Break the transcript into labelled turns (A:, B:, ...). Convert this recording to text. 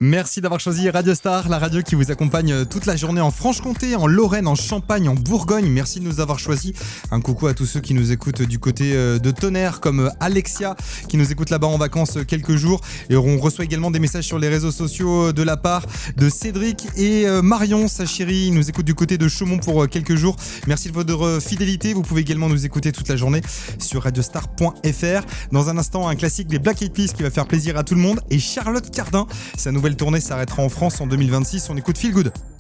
A: Merci d'avoir choisi Radio Star, la radio qui vous accompagne toute la journée en Franche-Comté, en Lorraine, en Champagne, en Bourgogne. Merci de nous avoir choisis. Un coucou à tous ceux qui nous écoutent du côté de Tonnerre, comme Alexia, qui nous écoute là-bas en vacances quelques jours. Et on reçoit également des messages sur les réseaux sociaux de la part de Cédric et Marion, sa chérie. Ils nous écoutent du côté de Chaumont pour quelques jours. Merci de votre fidélité. Vous pouvez également nous écouter toute la journée sur radiostar.fr. Dans un instant, un classique des Black Eyed Peas qui va faire plaisir à tout le monde. Et Charlotte Cardin, sa nouvelle tournée s'arrêtera en France en 2026. On écoute Feel Good.